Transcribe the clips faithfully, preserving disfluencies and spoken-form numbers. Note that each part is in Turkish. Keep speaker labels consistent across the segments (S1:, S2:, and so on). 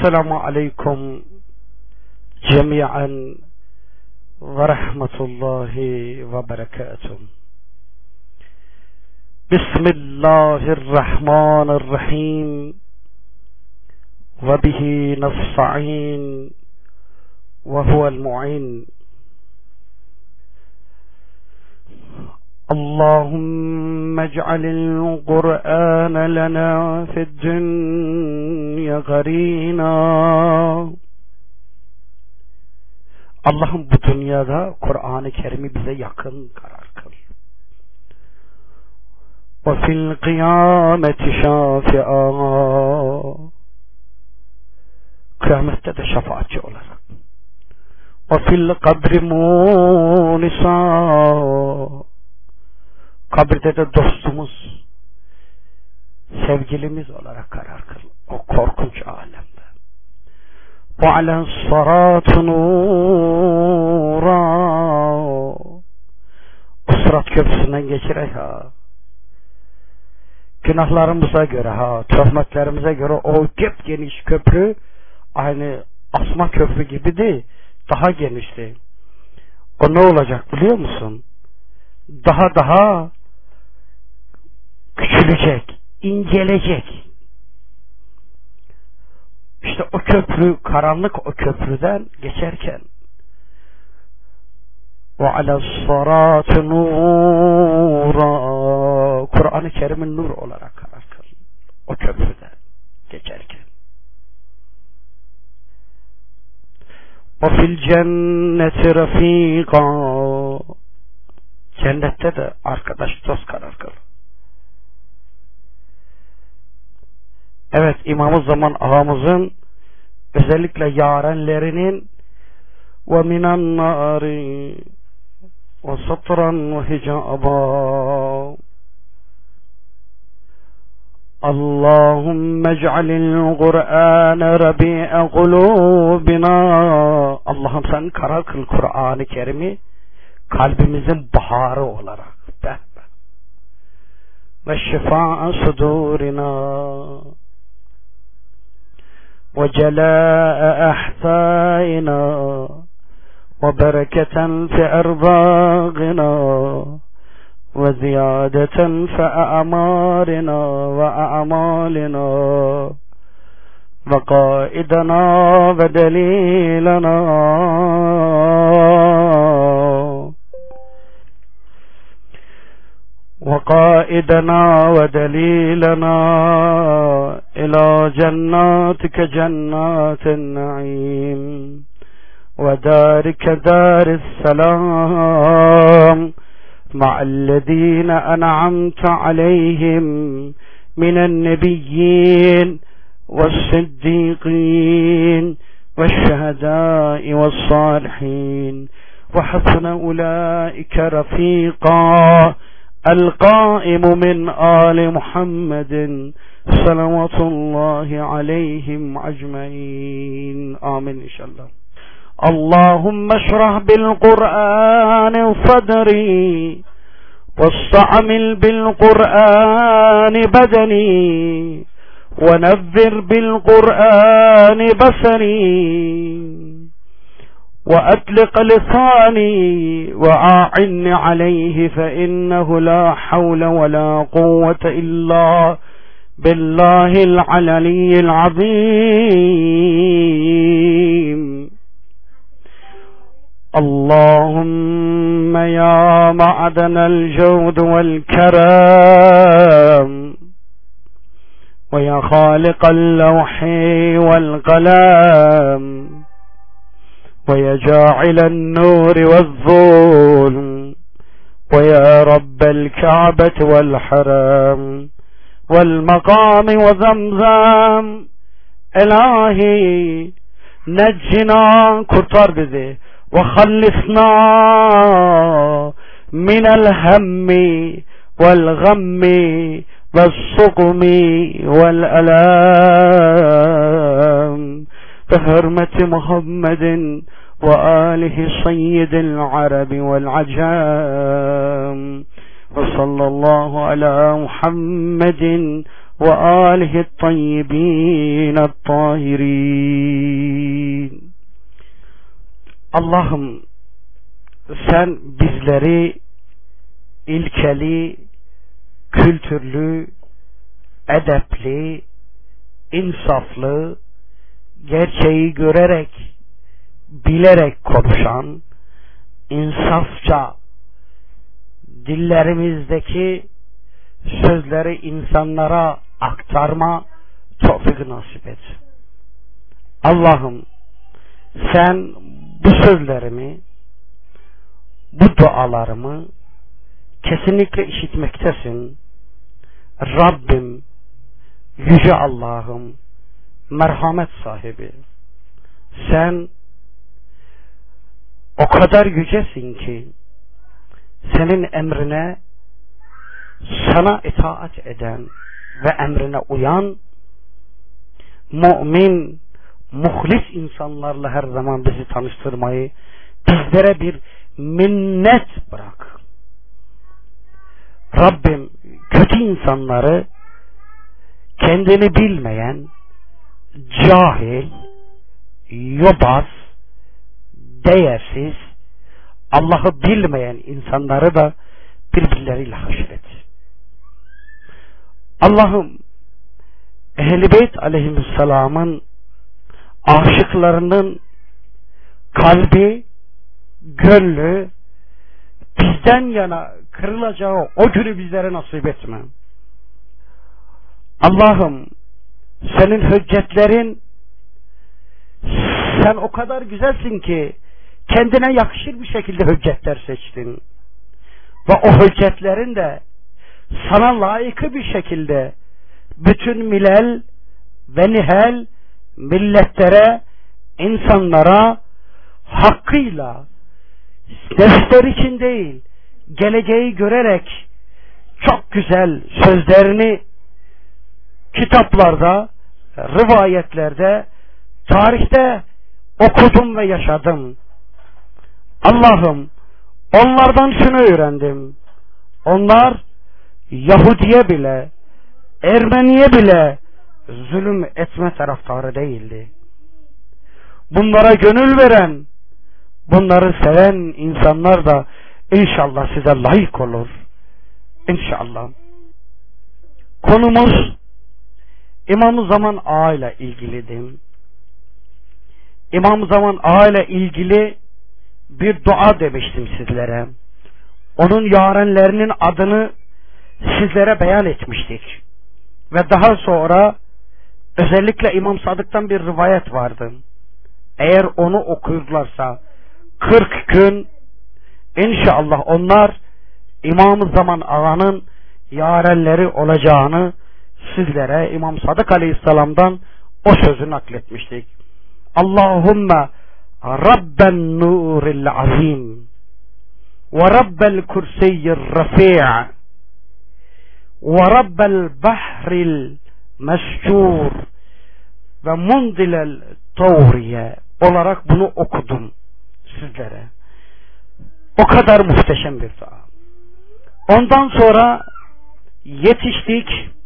S1: السلام عليكم جميعا ورحمة الله وبركاته. بسم الله الرحمن الرحيم، وبه نستعين وهو المعين. اللهم اجعل القرآن لنا في الدنيا قرينا. Allah'ım bu dünyada Kur'an-ı Kerim'i bize yakın karar kıl. Ve fil kıyameti şafi'a. Kıyamette de şefaatçi olarak. Ve fil kabri munisa. Kabirde de dostumuz, sevgilimiz olarak karar kıl. O korkunç alemde. Ve alen sırat-ı nura. O sırat köprüsünden geçirek ha. Günahlarımıza göre ha, töhmetlerimize göre o gep geniş köprü aynı asma köprü gibi değil, daha genişti. O ne olacak biliyor musun? Daha daha küçülecek, incelecek. İşte o köprü, karanlık o köprüden geçerken ve alâs-sârâtı nûrâ, Kur'an-ı Kerim'in nur olarak karar kıl. O köprüden geçerken. Ve fil cenneti refîgâ, cennette de arkadaş, dost karar kıl. Evet, İmam-ı Zaman ağamızın özellikle yarenlerinin ve minan nari ve satran ve hicaba. Allahümme ec'alil Kur'âne rabi'e kulûbina. Allah'ım sen karar kıl Kur'an-ı Kerim'i kalbimizin baharı olarak. Ve şifâ'a sudûrina. وجلاء أحفائنا وبركة في أرزاقنا وزيادة في أعمارنا وأعمالنا وقائدنا ودليلنا وقائدنا ودليلنا إلى جناتك جنات النعيم ودارك دار السلام مع الذين أنعمت عليهم من النبيين والصديقين والشهداء والصالحين وحسن أولئك رفيقا. القائم من آل محمد صلوات الله عليهم أجمعين آمين إن شاء الله. اللهم اشرح بالقرآن صدري واستعمل بالقرآن بدني ونذر بالقرآن بصري وأطلق لساني وأعني عليه فإنه لا حول ولا قوة إلا بالله العلي العظيم. اللهم يا معدن الجود والكرم ويا خالق اللوح والقلم ويا جاعل النور والظلم ويا رب الكعبة والحرم والمقام وزمزم إلهي نجنا kurtar bizi وخلصنا من الهم والغم والسقم والألام بحرمة محمد وآله سيد العرب والعجام وصلى الله على محمد وآله الطيبين الطاهرين. Allah'ım sen bizleri ilkeli, kültürlü, edepli, insaflı, gerçeği görerek, bilerek konuşan, insafça dillerimizdeki sözleri insanlara aktarma tevfik nasip et. Allah'ım sen bu sözlerimi, bu dualarımı kesinlikle işitmektesin. Rabbim, yüce Allah'ım, merhamet sahibi. Sen o kadar yücesin ki senin emrine, sana itaat eden ve emrine uyan mümin, muhlis insanlarla her zaman bizi tanıştırmayı, bizlere bir minnet bırak. Rabbim kötü insanları, kendini bilmeyen, cahil, yobaz, değersiz, Allah'ı bilmeyen insanları da birbirleriyle haşret. Allah'ım Ehl-i Beyt aleyhisselamın aşıklarının kalbi, gönlü bizden yana kırılacağı o günü bizlere nasip etme. Allah'ım senin hüccetlerin, sen o kadar güzelsin ki kendine yakışır bir şekilde hüccetler seçtin. Ve o hüccetlerin de sana layıkı bir şekilde bütün milel ve nihel milletlere, insanlara hakkıyla, nefsler için değil, geleceği görerek çok güzel sözlerini kitaplarda, rivayetlerde, tarihte okudum ve yaşadım. Allah'ım onlardan şunu öğrendim. Onlar Yahudiye bile, Ermeniye bile zulüm etme taraftarı değildi. Bunlara gönül veren, bunları seven insanlar da inşallah size layık olur. İnşallah. Konumuz İmam-ı Zaman Ağa ile ilgilidir. İmam-ı Zaman Ağa ile ilgili bir dua demiştim sizlere. Onun yarenlerinin adını sizlere beyan etmiştik. Ve daha sonra özellikle İmam Sadık'tan bir rivayet vardı. Eğer onu okuyurlarsa kırk gün inşallah onlar İmam-ı Zaman Ağa'nın yarenleri olacağını sizlere İmam Sadık Aleyhisselam'dan o sözü nakletmiştik. Allahümme Rabben nuril azim ve Rabbel kursiyyir rafi' ve Rabbel bahril mescur ve mundilel tavriye olarak bunu okudum sizlere. O kadar muhteşem bir dua. Ondan sonra yetiştik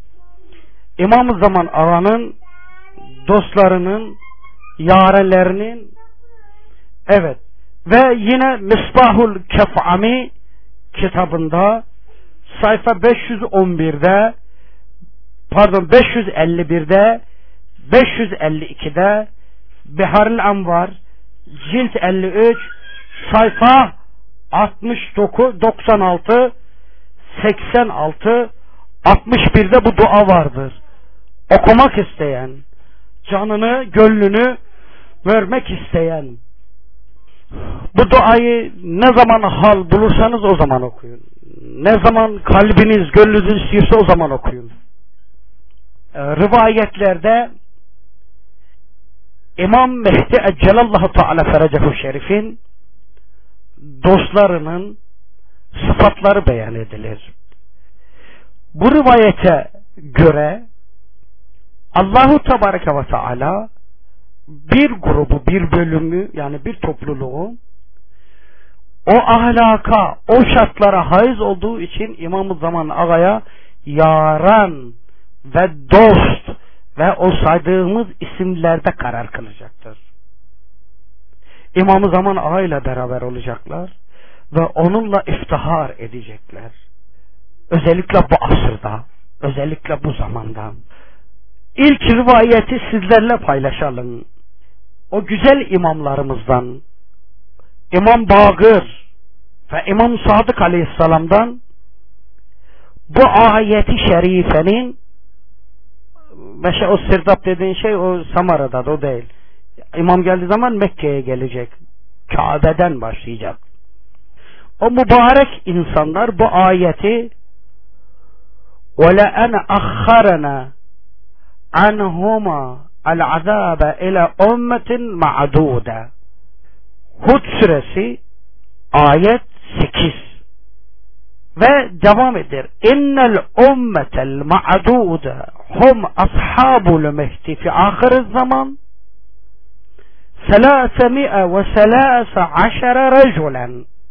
S1: İmam-ı Zaman Ağa'nın dostlarının, yarelerinin, evet, ve yine Misbahul Kef'ami kitabında sayfa beş yüz on birde, pardon beş yüz elli birde, beş yüz elli ikide, Biharil Anvar cilt elli üç sayfa altmış dokuz, doksan altı, seksen altı, altmış birde bu dua vardır. Okumak isteyen, canını, gönlünü vermek isteyen, bu duayı ne zaman hal bulursanız o zaman okuyun. Ne zaman kalbiniz, gönlünüz istiyorsa o zaman okuyun. Ee, rivayetlerde İmam Mehdi Eccelallahu Teala Ferecehu Şerif'in dostlarının sıfatları beyan edilir. Bu rivayete göre Allahu Tebareke ve Teala bir grubu, bir bölümü, yani bir topluluğu o ahlaka, o şartlara haiz olduğu için İmam-ı Zaman Ağa'ya yaran ve dost ve o saydığımız isimlerde karar kılacaktır. İmam-ı Zaman Ağa ile beraber olacaklar ve onunla iftihar edecekler. Özellikle bu asırda, özellikle bu zamanda. İlk rivayeti sizlerle paylaşalım. O güzel imamlarımızdan, İmam Bağır ve İmam Sadık Aleyhisselam'dan bu ayeti şerifenin, mesela o Sirdap dediğin şey o Samara'da, o değil. İmam geldiği zaman Mekke'ye gelecek. Kabe'den başlayacak. O mübarek insanlar bu ayeti وَلَاَنَ أَخَّرَنَا عَنْهُمَا الْعَذَابَ اِلَى اُمَّةٍ مَعْدُودَ Hud suresi ayet sekiz ve devam eder. İnnel ummetel ma'dude hum ashabul mehdi fi ahiriz zaman ثلاثمائة وثلاث عشر رجلا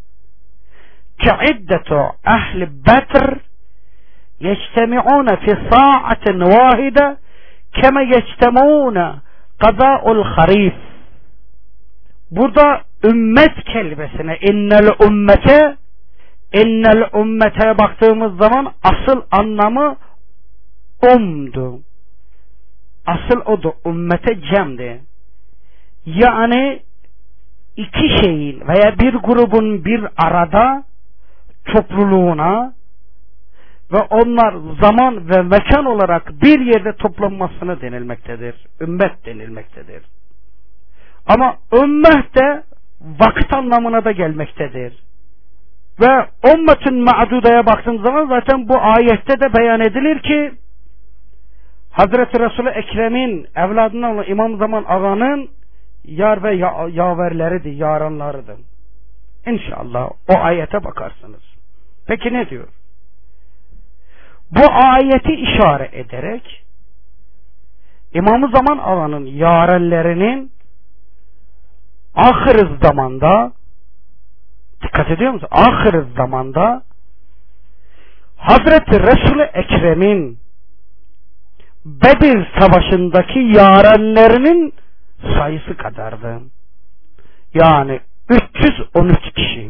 S1: كعدة أهل بدر يجتمعون في ساعة واحدة كما يجتمعون قضاء الخريف. Burada ümmet kelimesine innel ümmete innel ümmete baktığımız zaman asıl anlamı umdu. Asıl odur. Ümmete cemdi. Yani iki şeyin veya bir grubun bir arada topluluğuna ve onlar zaman ve mekan olarak bir yerde toplanmasına denilmektedir. Ümmet denilmektedir. Ama ümmet de vakit anlamına da gelmektedir. Ve ümmetin ma'dudaya baktığım zaman zaten bu ayette de beyan edilir ki Hazreti Resul-i Ekrem'in evladından olan İmam Zaman Ağa'nın yar ve ya yaverleridir, yaranlarıdır. İnşallah o ayete bakarsınız. Peki ne diyor? Bu ayeti işaret ederek İmam-ı Zaman Ağa'nın yarenlerinin ahir zamanda, dikkat ediyor musun? Ahir zamanda Hazreti Resul-i Ekrem'in Bedir Savaşı'ndaki yarenlerinin sayısı kadardı. Yani üç yüz on üç kişi.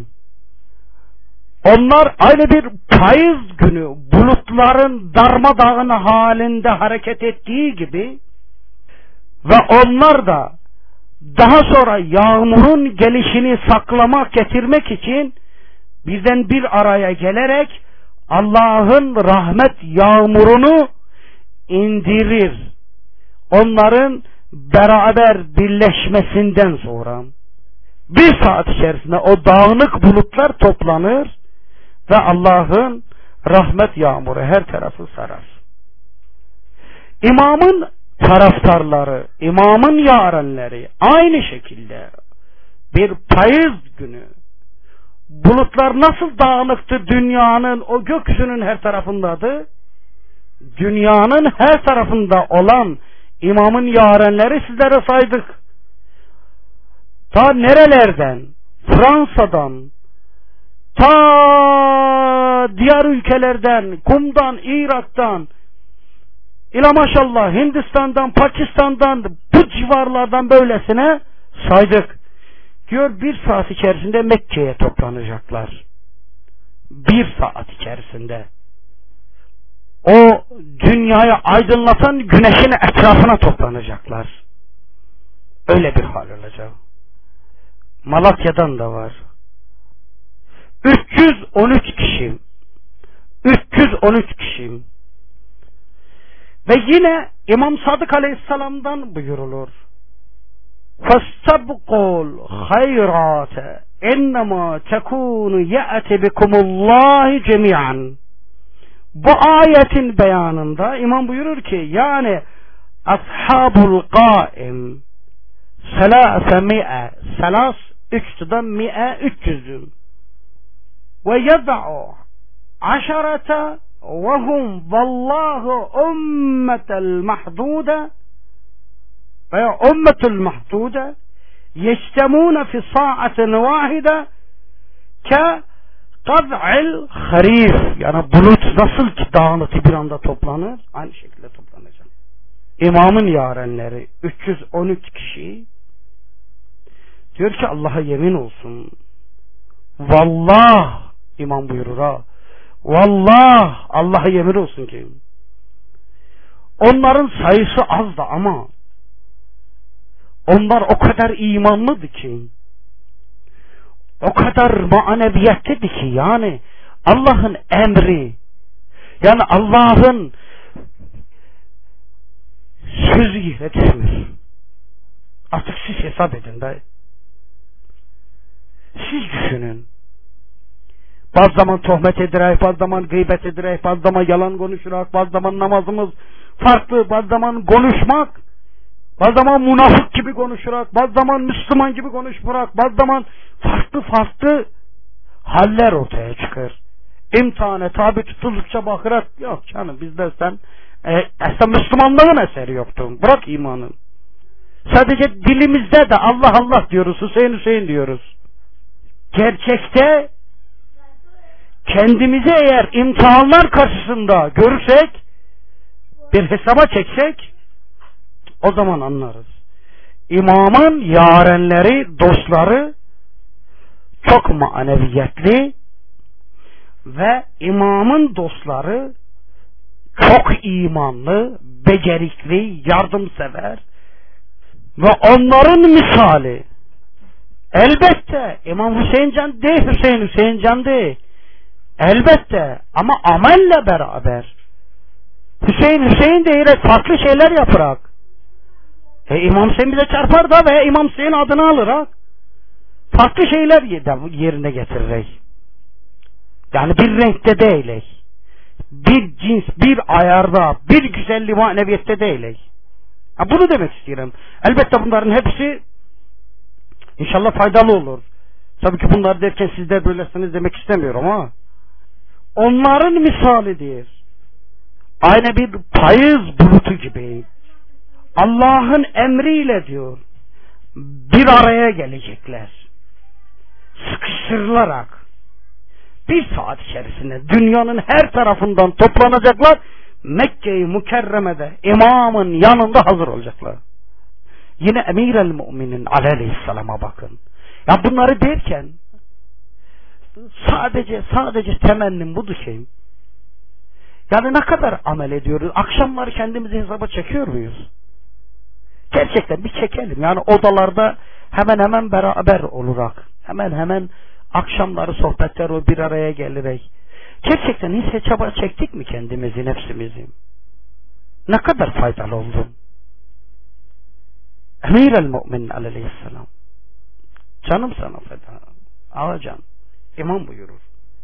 S1: Onlar aynı bir payız günü bulutların darmadağın halinde hareket ettiği gibi ve onlar da daha sonra yağmurun gelişini saklamak, getirmek için bizden bir araya gelerek Allah'ın rahmet yağmurunu indirir. Onların beraber birleşmesinden sonra bir saat içerisinde o dağınık bulutlar toplanır ve Allah'ın rahmet yağmuru her tarafı sarar. İmamın taraftarları, imamın yarenleri aynı şekilde bir payız günü bulutlar nasıl dağınıktı dünyanın o gökyüzünün her tarafındadı, dünyanın her tarafında olan imamın yarenleri sizlere saydık. Ta nerelerden? Fransa'dan, ta diğer ülkelerden, Kum'dan, Irak'tan, ila maşallah Hindistan'dan, Pakistan'dan, bu civarlardan böylesine saydık. Diyor bir saat içerisinde Mekke'ye toplanacaklar. Bir saat içerisinde. O dünyayı aydınlatan güneşin etrafına toplanacaklar. Öyle bir hal olacak. Malatya'dan da var. üç yüz on üç kişi. üç yüz on üç kişi. Ve yine İmam Sadık Aleyhisselam'dan buyurulur. فَاسْتَبْقُوا الْخَيْرَاتَ اِنَّمَا تَكُونُ يَأْتِ بِكُمُ اللّٰهِ جَمِيعًا. Bu ayetin beyanında İmam buyurur ki yani ashabul qaim selâse mi'e selas üçtüden mi'e üç yüzüm ve yed'u aşarete ve hum vallahu ummetel mahdude veya ummetul mahdude yectemûne fi sa'atin vâhide ke Kaz'il harif, yani bulut nasıl ki dağınıtı bir anda toplanır, aynı şekilde toplanacak. İmamın yarenleri üç yüz on üç kişi diyor ki Allah'a yemin olsun, vallah, imam buyurur ha, vallah, Allah'a yemin olsun ki onların sayısı az da ama onlar o kadar imanlıdır ki, o kadar maneviyettedir ki, yani Allah'ın emri, yani Allah'ın sözü yere düşmüyor. Artık siz hesap edin de. Siz düşünün. Bazı zaman tohmet ederek, bazı zaman gıybet ederek, bazı zaman yalan konuşarak, bazı zaman namazımız farklı, bazı zaman konuşmak, bazı zaman münafık gibi konuşarak, bazı zaman Müslüman gibi konuşarak, bazı zaman farklı farklı haller ortaya çıkar. İmtihana tabi tutuldukça bakarak, yok canım bizde sen e, aslında Müslümanlığın eseri yoktu. Bırak imanın. Sadece dilimizde de Allah Allah diyoruz, Hüseyin Hüseyin diyoruz. Gerçekte kendimizi eğer imtihanlar karşısında görürsek, bir hesaba çeksek, o zaman anlarız. İmamın yarenleri, dostları çok maneviyetli ve imamın dostları çok imanlı, becerikli, yardımsever ve onların misali elbette İmam Hüseyin Can değil, Hüseyin Hüseyin Can değil. Elbette ama amelle beraber Hüseyin Hüseyin diyerek farklı şeyler yaparak e, İmam Hüseyin bize çarpar da veya İmam Hüseyin adını alarak farklı şeyler yerine getirerek, yani bir renkte değiliz, bir cins, bir ayarda, bir güzelliği maneviyette değiliz. Ha, bunu demek istiyorum. Elbette bunların hepsi İnşallah faydalı olur. Tabii ki bunlar derken siz de böylesiniz demek istemiyorum ama onların misalidir. Aynı bir payız bulutu gibi. Allah'ın emriyle diyor bir araya gelecekler. Sıkıştırılarak bir saat içerisinde dünyanın her tarafından toplanacaklar. Mekke-i Mükerreme'de imamın yanında hazır olacaklar. Yine Emir-el Müminin Aleyhisselam'a bakın. Ya bunları derken sadece sadece temennim budur şey. Yani ne kadar amel ediyoruz? Akşamları kendimizi hesaba çekiyor muyuz? Gerçekten bir çekelim. Yani odalarda hemen hemen beraber olarak, hemen hemen akşamları sohbetler o bir araya gelerek. Gerçekten hiç hesaba çektik mi kendimizi, nefsimizi? Ne kadar faydalı oldu? Emir-el Müminin Aleyhisselam. Canım sana feda. Ağacan. İmam buyurur.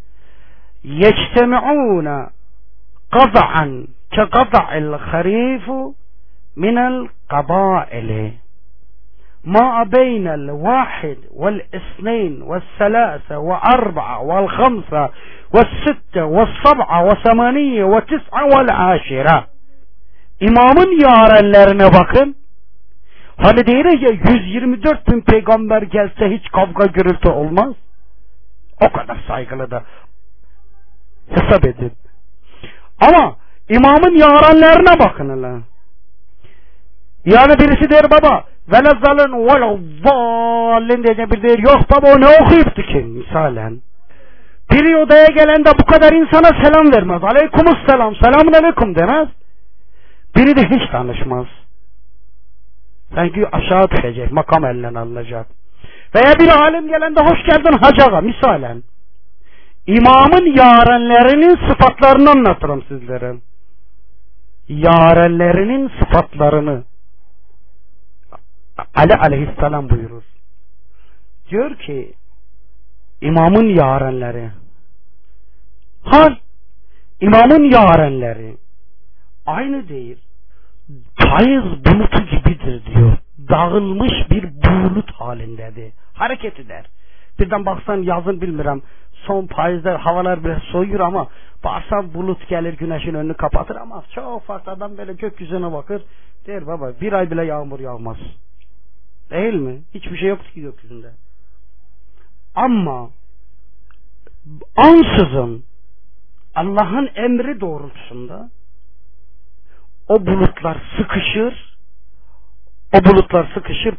S1: Yectemi'ûne qaza'an ke qaza'il harifu minel qabâili ma beynel vahid vel isneyn vel selâse ve arba'a vel khamsa vel sitte vel sab'a ve semaniye ve tis'a vel aşira. İmamın yarenlerine bakın. Hani değil ya yüz yirmi dört bin peygamber gelse hiç kavga gürültü olmaz. O kadar saygılı da. Hesap edin. Ama imamın yarenlerine bakın hele. Yani birisi der baba velezalın velezzallin diye bir der. Yok baba o ne okuyuptu ki misalen. Biri odaya gelende bu kadar insana selam vermez. Aleykümselam, selamun aleyküm demez. Biri de hiç tanışmaz. Sanki aşağı düşecek, makam elinden alınacak. Veya bir alim gelende hoş geldin hacaga misalen. İmamın yarenlerinin sıfatlarını anlatırım sizlere. Yarenlerinin sıfatlarını Ali Aleyhisselam buyurur. Diyor ki imamın yarenleri, hal imamın yarenleri aynı değil, payız bulutu gibidir diyor. Dağılmış bir bulut halindedir. Hareket eder. Birden baksan yazın bilmiyorum. Son payızlar havalar biraz soğuyor ama baksan bulut gelir güneşin önünü kapatır ama çok farklı adam böyle gökyüzüne bakır. Der baba bir ay bile yağmur yağmaz. Değil mi? Hiçbir şey yoktu ki gökyüzünde. Ama ansızın Allah'ın emri doğrultusunda o bulutlar sıkışır, o bulutlar sıkışır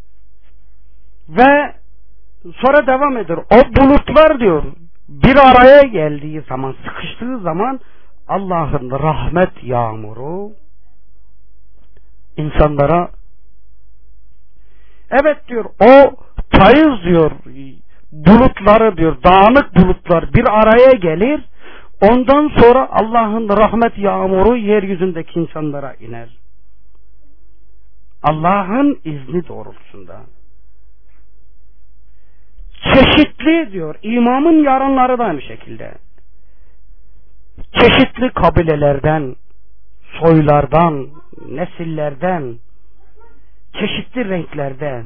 S1: ve sonra devam eder. O bulutlar diyor bir araya geldiği zaman, sıkıştığı zaman Allah'ın rahmet yağmuru insanlara, evet diyor, o payız diyor bulutları diyor, dağınık bulutlar bir araya gelir, ondan sonra Allah'ın rahmet yağmuru yeryüzündeki insanlara iner. Allah'ın izni doğrultusunda. Çeşitli diyor, imamın yarınları da aynı şekilde. Çeşitli kabilelerden, soylardan, nesillerden, çeşitli renklerde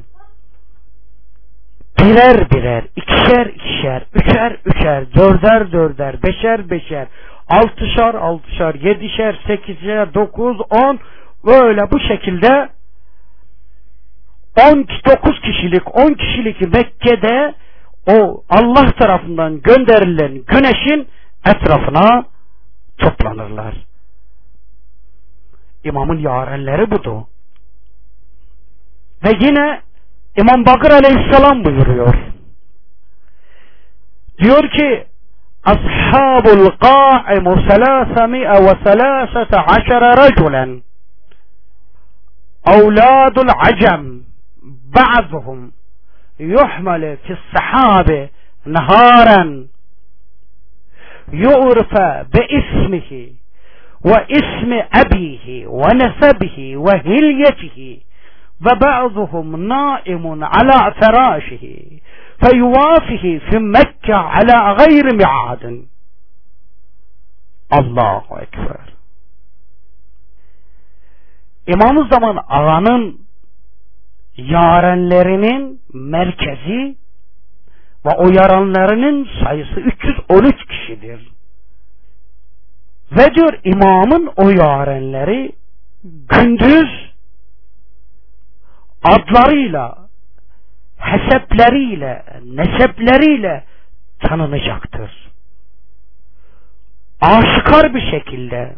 S1: birer birer, ikişer ikişer, üçer üçer, dörder dörder, beşer beşer, altışar altışar, yedişer, sekizler, dokuz, on, böyle bu şekilde on dokuz kişilik, on kişilik Mekke'de o Allah tarafından gönderilen güneşin etrafına toplanırlar. İmamın yarenleri budur. Ve yine İmam Bakır Aleyhisselam buyuruyor. Diyor ki: Ashabul qa'imu selâsemi'e ve selâsete aşere raculen evlâdul acem ba'duhum yuhmale fi's-sahâbe nehâren yu'rife bi ismihi ve ismi abihi ve nesebihi ve hilyetihi ve ba'duhum naimun ala ferâşihi feyuvafihi fi Mekke ala gayri mi'adin. Allahu Ekber. İmam-ı Zaman Ağa'nın yarenlerinin merkezi ve o yarenlerinin sayısı üç yüz on üç kişidir. Ve diyor imamın o yarenleri gündüz adlarıyla, hesepleriyle, nesepleriyle tanınacaktır. Aşikar bir şekilde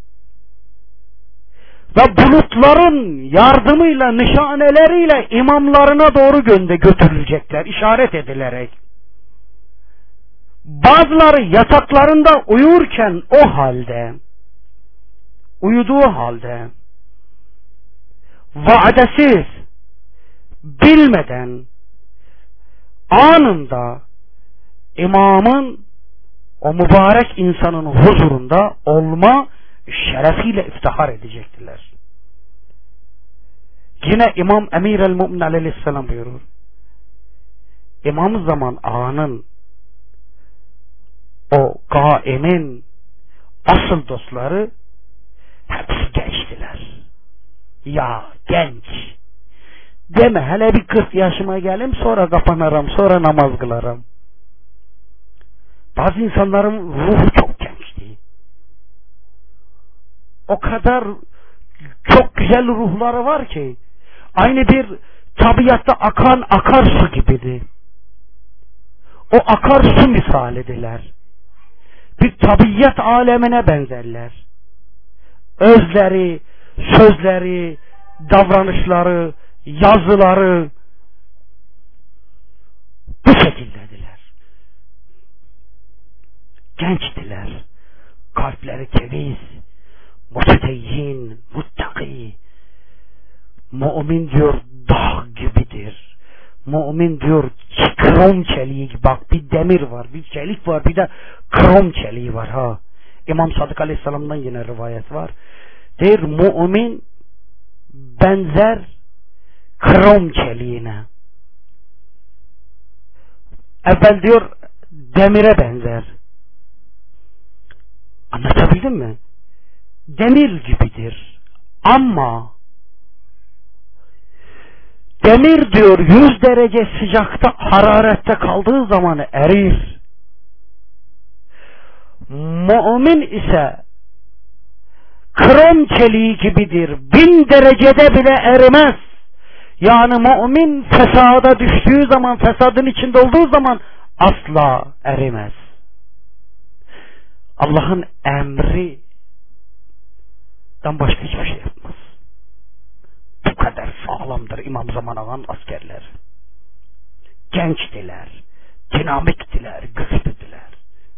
S1: ve bulutların yardımıyla, nişaneleriyle imamlarına doğru gönde götürülecekler, işaret edilerek. Bazıları yataklarında uyurken o halde, uyuduğu halde, vaadesiz, bilmeden, anında imamın o mübarek insanın huzurunda olma şerefiyle iftihar edecektiler. Yine İmam Emir el-Mu'min aleyhisselam buyurur. İmam-ı Zaman Ağa'nın o kaimin asıl dostları hepsi gençtiler. Ya genç deme, hele bir kırk yaşıma gelim sonra kapanırım, sonra namaz kılarım. Bazı insanların ruhu çok gençti. O kadar çok güzel ruhları var ki aynı bir tabiatta akan akarsu gibiydi. O akarsu misalidiler. Bir tabiat alemine benzerler. Özleri, sözleri, davranışları, yazıları bu şekildediler. Gençtiler. Kalpleri temiz, mutedeyyin, muttaki. Mümin diyor dağ gibidir. Mümin diyor krom çeliği, bak bir demir var, bir çelik var, bir de krom çeliği var ha. İmam Sadık Aleyhisselam'dan yine rivayet var. Der mümin benzer krom çeliğine. Evvel diyor demire benzer. Anlatabildim mi? Demir gibidir. Ama demir diyor yüz derece sıcakta, hararette kaldığı zaman erir. Mümin ise krom çeliği gibidir. Bin derecede bile erimez. Yani mümin fesada düştüğü zaman, fesadın içinde olduğu zaman asla erimez. Allah'ın emri dan başka hiçbir şey yapmaz. Bu kadar sağlamdır İmam Zaman Ağa'nın askerleri. Gençtiler, dinamiktiler, güçlüdüler.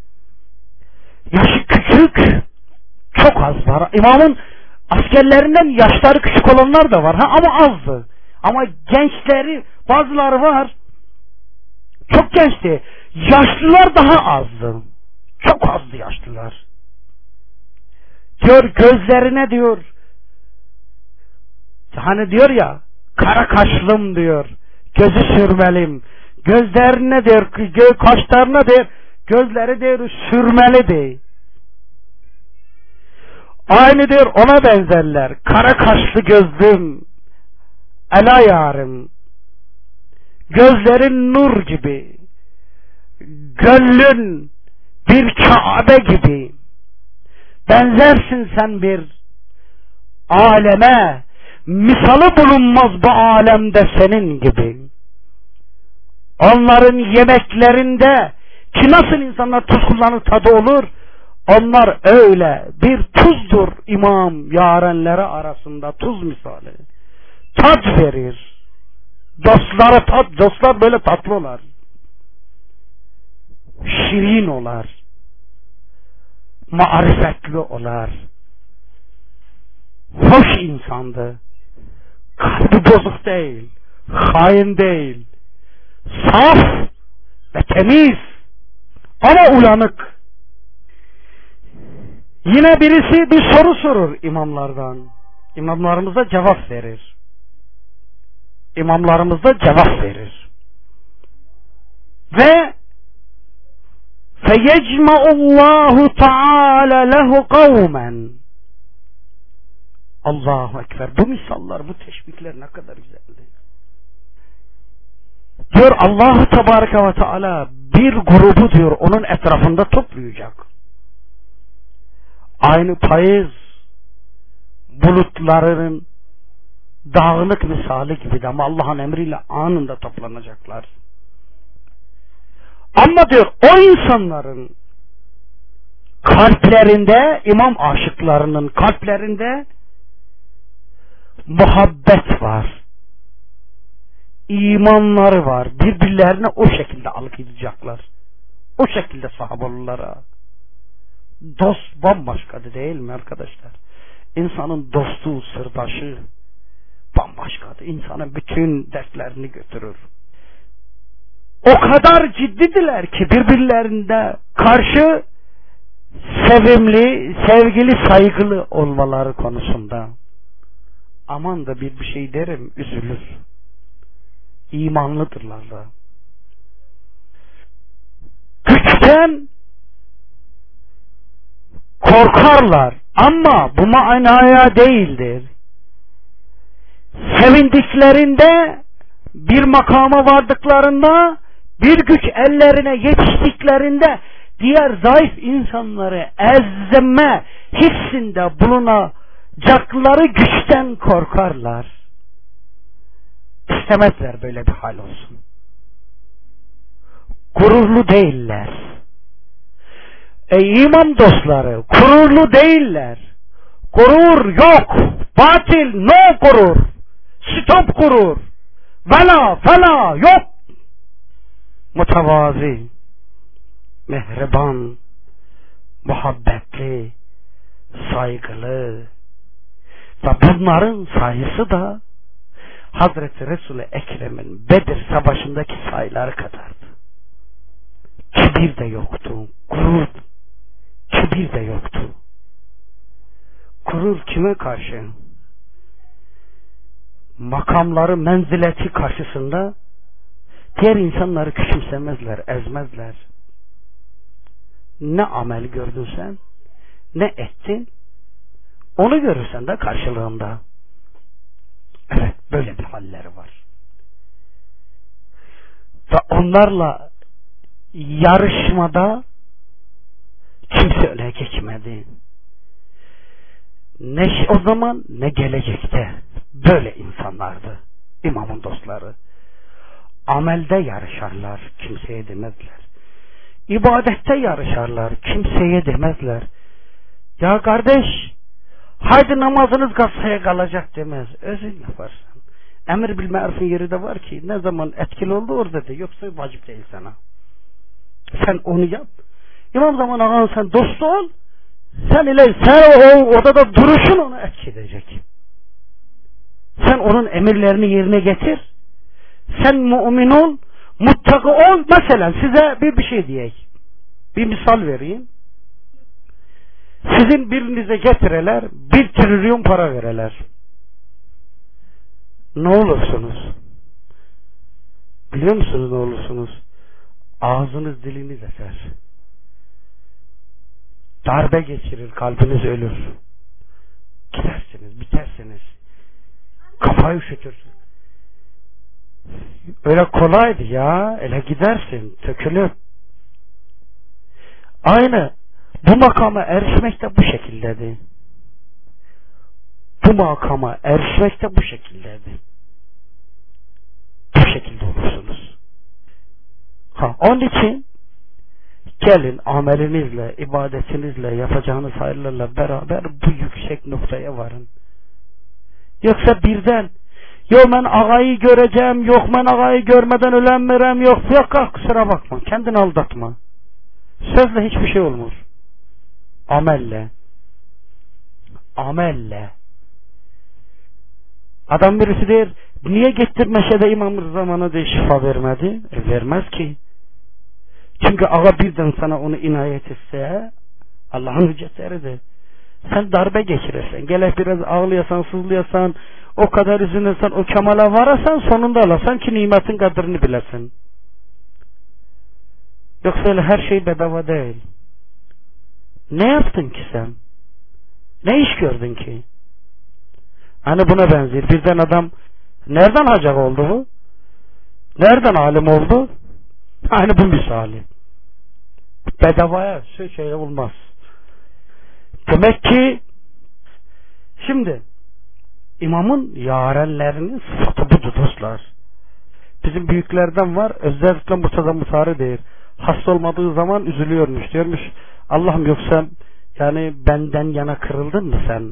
S1: Yaşı küçük, çok az var. İmamın askerlerinden yaşları küçük olanlar da var ha, ama azdı. Ama gençleri, bazıları var, çok gençti. Yaşlılar daha azdı. Çok azdı yaşlılar. Diyor gözlerine diyor, hani diyor ya, kara kaşlım diyor, gözü sürmelim. Gözlerine diyor, kaşlarına diyor, gözleri diyor sürmeli diyor. Aynı diyor ona benzerler. Kara kaşlı gözlüm, ela yarım. Gözlerin nur gibi. Gönlün bir Kabe gibi. Benzersin sen bir aleme. Misalı bulunmaz bu alemde senin gibi. Onların yemeklerinde ki nasıl insanlar tuz kullanır tadı olur, onlar öyle bir tuzdur imam yarenleri arasında, tuz misali. Tat verir. Dostları tat, dostlar böyle tatlı olar. Şirin olar. Marifetli olar. Hoş insandı. Kalbi bozuk değil. Hain değil. Saf ve temiz. Ama uyanık. Yine birisi bir soru sorur imamlardan. İmamlarımız da cevap verir. İmamlarımız da cevap verir. Ve feyecma'ullahu Teala lehu kavmen. Allahu Ekber. Bu misallar, bu teşbihler ne kadar güzeldi. Diyor Allah Tebareke ve Teala bir grubu diyor onun etrafında toplayacak. Aynı payız bulutlarının dağınık misali gibi, ama Allah'ın emriyle anında toplanacaklar. Ama diyor o insanların kalplerinde, imam aşıklarının kalplerinde muhabbet var. İmanları var. Birbirlerine o şekilde algılayacaklar. O şekilde sahabalılara. Dost bambaşkadır değil mi arkadaşlar? İnsanın dostu, sırdaşı bambaşkadır. İnsanın bütün dertlerini götürür. O kadar ciddidiler ki birbirlerinde karşı sevimli, sevgili, saygılı olmaları konusunda. Aman da bir bir şey derim, üzülür. İmanlıdırlar da. Güçten korkarlar ama bu manaya değildir. Sevindiklerinde, bir makama vardıklarında, bir güç ellerine yetiştiklerinde diğer zayıf insanları ezme hissinde bulunacakları güçten korkarlar. İstemezler böyle bir hal olsun. Gururlu değiller. Ey iman dostları, gururlu değiller. Gurur yok. Batil, no gurur. Stop gurur. Vela, fela yok. Mütevazi, mehriban, muhabbetli, saygılı ve bunların sayısı da Hazreti Resul-i Ekrem'in Bedir Savaşı'ndaki sayıları kadardı. Kibir de yoktu, gurur, kibir de yoktu. Gurur kime karşı? Makamları, menzileti karşısında diğer insanları küçümsemezler, ezmezler. Ne amel gördün sen, ne ettin, onu görürsen de karşılığında. Evet, böyle bir halleri var. Ve onlarla yarışmada kimse öne geçmedi. Ne o zaman ne gelecekte böyle insanlardı imamın dostları. Amelde yarışarlar, kimseye demezler. ibadette yarışarlar. Kimseye demezler. Ya kardeş, haydi namazınız gassaya kalacak demez. Özün yaparsın. Emir bil marufun yeri de var ki ne zaman etkili oldu orada de. Yoksa vacip değil sana. Sen onu yap. İmam zaman ağam sen dostu ol. Sen ile sen o odada duruşun onu etki edecek. Sen onun emirlerini yerine getir. Sen mümin ol, muttaki ol. Mesela size bir bir şey diyeyim. Bir misal vereyim. Sizin birinize getireler, bir trilyon para vereler. Ne olursunuz? Biliyor musunuz ne olursunuz? Ağzınız diliniz eser. Darbe geçirir, kalbiniz ölür. Gidersiniz, bitersiniz. Kafayı üşütürsün. Öyle kolaydı ya. Öyle gidersin, tökülüp. Aynı bu makama erişmek de bu şekildeydi. Bu makama erişmek de bu şekildeydi. Bu şekilde olursunuz. Ha, onun için gelin amelinizle, ibadetinizle, yapacağınız hayırlarla beraber bu yüksek noktaya varın. Yoksa birden yok ben ağayı göreceğim, yok ben ağayı görmeden ölenmirem, yok yok yok kusura bakma, kendini aldatma. Sözle hiçbir şey olmaz. Amelle. Amelle. Adam birisi der, niye gittin meşede İmam Rıza'na de şifa vermedi? E, vermez ki. Çünkü ağa birden sana onu inayet etse, Allah'ın hüccetleridir. Sen darbe geçirirsen, gelip biraz ağlayasan, sızlayasan, o kadar üzülürsen, o kemala varasan, sonunda alasan ki nimetin kadrini bilesin. Yoksa öyle her şey bedava değil. Ne yaptın ki sen? Ne iş gördün ki? Hani buna benziyor. Birden adam nereden hacak oldu bu? Nereden alim oldu? Hani bu misali. Bedavaya şey, şey olmaz. Demek ki şimdi imamın yarenlerinin sıfatı budur dostlar. Bizim büyüklerden var. Özellikle Murtaza Mutari değil. Hasta olmadığı zaman üzülüyormuş. Diyormuş Allah'ım yoksa yani benden yana kırıldın mı sen?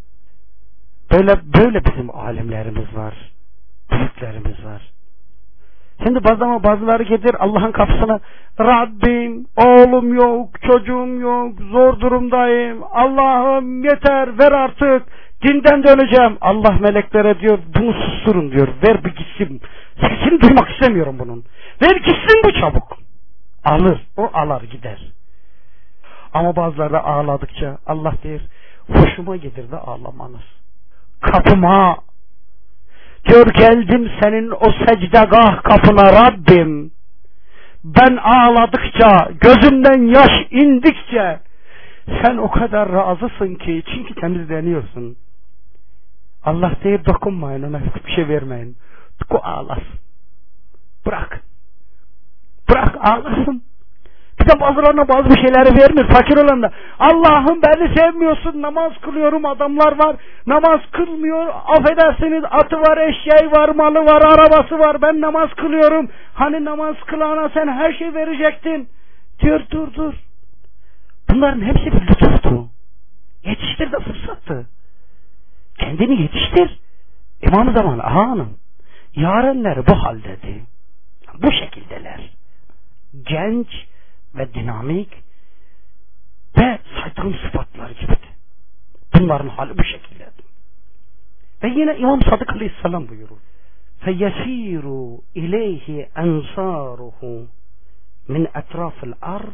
S1: Böyle böyle bizim alimlerimiz var. Büyüklerimiz var. Şimdi bazı bazıları gelir Allah'ın kapısına, Rabbim oğlum yok, çocuğum yok, zor durumdayım, Allah'ım yeter ver artık, dinden döneceğim. Allah meleklere diyor bunu susturun diyor, ver bir gitsin, sesini duymak istemiyorum bunun, ver gitsin bu çabuk. Alır, o alar gider. Ama bazıları da ağladıkça Allah der hoşuma gelir de ağlamanız. Kapıma diyor geldim senin o secdegah kapına Rabbim. Ben ağladıkça, gözümden yaş indikçe sen o kadar razısın ki çünkü temizleniyorsun. Allah deyip dokunmayın ona, hiçbir şey vermeyin. O ağlasın. Bırak. Bırak ağlasın. Bir de bazılarına bazı bir şeyleri vermiyor. Fakir olan da Allah'ım beni sevmiyorsun, namaz kılıyorum, adamlar var namaz kılmıyor, affedersiniz atı var, eşeği var, malı var, arabası var, ben namaz kılıyorum, hani namaz kılana sen her şey verecektin diyor. Dur dur, bunların hepsi bir lütuftu. Yetiştir de fırsattı. Kendini yetiştir. İmam Zaman Ağa Hanım yarenleri bu haldedir, bu şekildeler, genç ve dinamik ve saydığım sıfatlar gibidir. Bunların hali bu şekilde. Ve yine İmam Sadık Aleyhisselam buyurur. فَيَسِيرُ اِلَيْهِ اَنْصَارُهُ مِنْ اَطْرَافِ الْاَرْضِ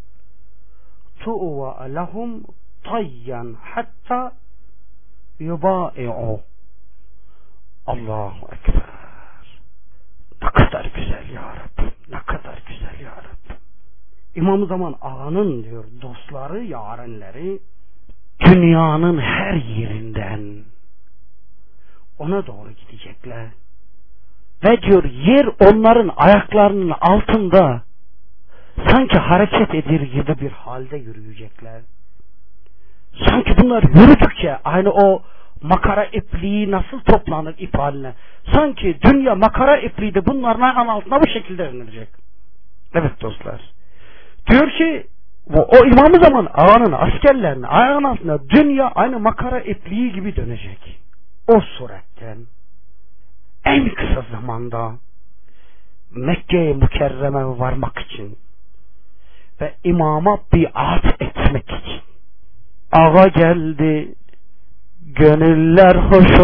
S1: تُؤْوَى لَهُمْ طَيًّا حَتَّى يُبَائِعُوا. Allahu Ekber. Ne kadar güzel ya Rabbi. Ne kadar güzel ya Rabbi. İmam-ı Zaman Ağa'nın diyor dostları, yarenleri dünyanın her yerinden ona doğru gidecekler. Ve diyor yer onların ayaklarının altında sanki hareket edir gibi bir halde yürüyecekler. Sanki bunlar yürüdükçe aynı o makara ipliği nasıl toplanır ip haline, sanki dünya makara ipliği de bunların ayağının altına bu şekilde inilecek. Evet dostlar. Diyor ki o, o imamı zaman ağanın askerlerinin ayağının altında dünya aynı makara ipliği gibi dönecek. O suretten en kısa zamanda Mekke-i Mükerreme varmak için ve imama biat etmek için ağa geldi, gönüller hoş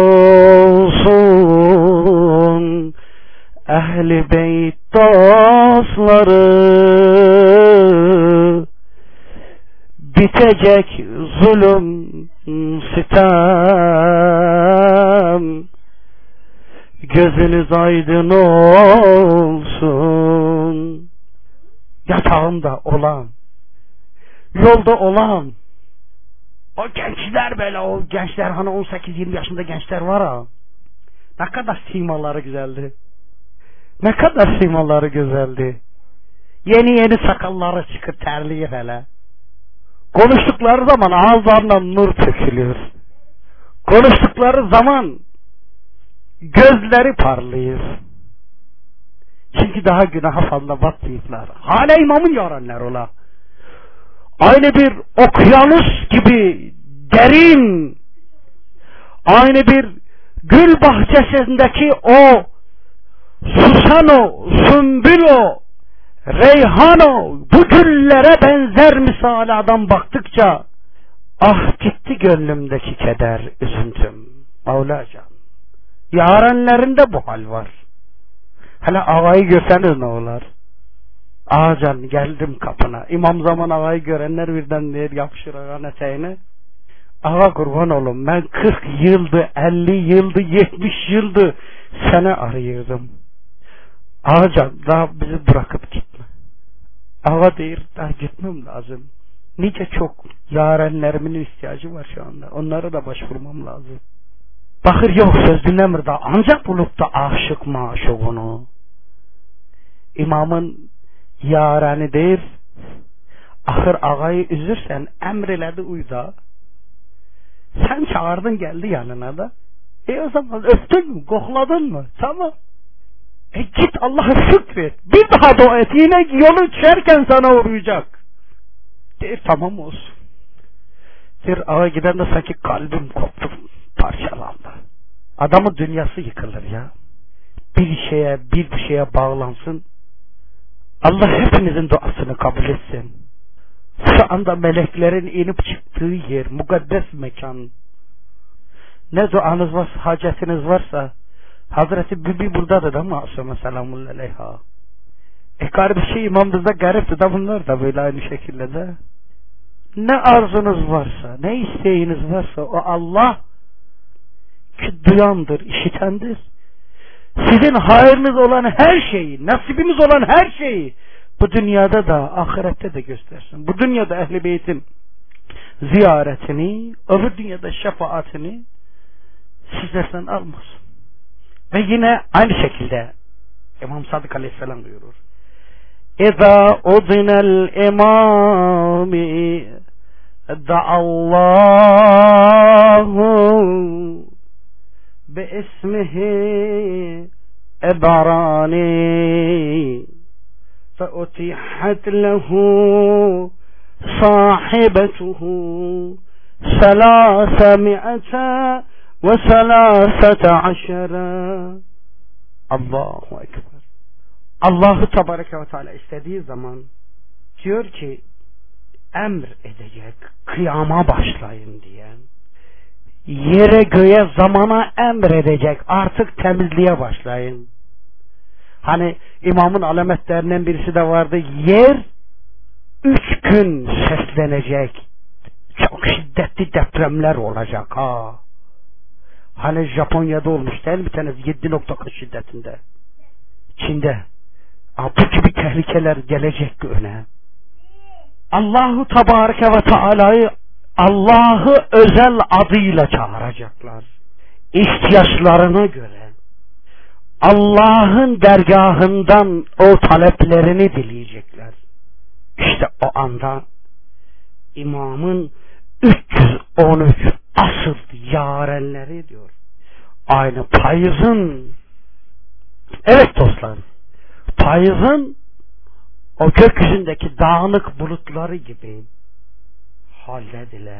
S1: olsun, Ehl-i Beyt dostları, bitecek zulüm sitem, gözünüz aydın olsun. Yatağında olan, yolda olan o gençler, böyle o gençler, hani on sekiz yirmi yaşında gençler var ha, ne kadar simaları güzeldi, ne kadar simaları güzeldi, yeni yeni sakalları çıkır, terliği hele, konuştukları zaman ağızlarından nur tökülüyor, konuştukları zaman gözleri parlıyor, çünkü daha günaha fazla batmayıplar, hala imamın yaranlar ola. Aynı bir okyanus gibi derin, aynı bir gül bahçesindeki o susano, sümbülo, reyhano, bu güllere benzer misali adam baktıkça ah gitti gönlümdeki keder, üzüntüm. Mevlacan, yarenlerinde bu hal var. Hele ağayı görseniz ne olur? Ağacan, geldim kapına. İmam zaman ağayı görenler birden der, yapışır ağanın eteğine. Ağa kurban olun, ben kırk yıldı, elli yıldı, yetmiş yıldı seni arıyordum. Ağacan, daha bizi bırakıp gitme. Ağa deyir, daha gitmem lazım. Nice çok yarenlerimin ihtiyacı var şu anda. Onlara da başvurmam lazım. Bakır yok, söz dinlemir da, ancak bulup da aşık maşuğunu. İmamın yareni değil, ahır ağayı üzürsen emreledi uyda. Sen çağırdın, geldi yanına da. E o zaman öptün mü, kokladın mı? Tamam. E git Allah'a şükret. Bir daha dua et. Yine yolu düşerken sana uğrayacak. Der tamam olsun. Der ağa giden de sanki kalbim koptu, parçalandı. Adamın dünyası yıkılır ya. Bir şeye, bir bir şeye bağlansın. Allah hepinizin duasını kabul etsin. Şu anda meleklerin inip çıktığı yer, mukaddes mekan. Ne duanız varsa, hacetiniz varsa, Hazreti Bibi buradadır da masum selamun aleyha. E kardeşi imamımızda garipti da, bunlar da böyle aynı şekilde de. Ne arzunuz varsa, ne isteğiniz varsa, o Allah ki duyandır, işitendir. Sizin hayırınız olan her şeyi, nasibimiz olan her şeyi bu dünyada da ahirette de göstersin. Bu dünyada Ehl-i Beyt'in ziyaretini, öbür dünyada şefaatini sizlerden almasın. Ve yine aynı şekilde İmam Sadık Aleyhisselam buyurur. İzâ udinel imâmi da'allahu باسمه إبراني فأتيحت له صاحبته ثلاثمائة وثلاثة عشر. Allahu Ekber. Allah-u Tebareke ve Teala istediği zaman diyor ki emr edecek, kıyama başlayın diye. Yere göğe zamana emredecek, artık temizliğe başlayın. Hani imamın alametlerinden birisi de vardı, yer üç gün seslenecek, çok şiddetli depremler olacak ha. Hani Japonya'da olmuş değil mi bir tanesi, yedi nokta şiddetinde, Çin'de. Ha, bu gibi tehlikeler gelecek öne. Allahu Tebareke ve Teala'yı Allah'ı özel adıyla çağıracaklar. İhtiyaçlarına göre Allah'ın dergahından o taleplerini dileyecekler. İşte o anda imamın üç yüz on üç asıl yarenleri diyor. Aynı payızın, evet dostlar, payızın o gökyüzündeki dağınık bulutları gibi hallediler.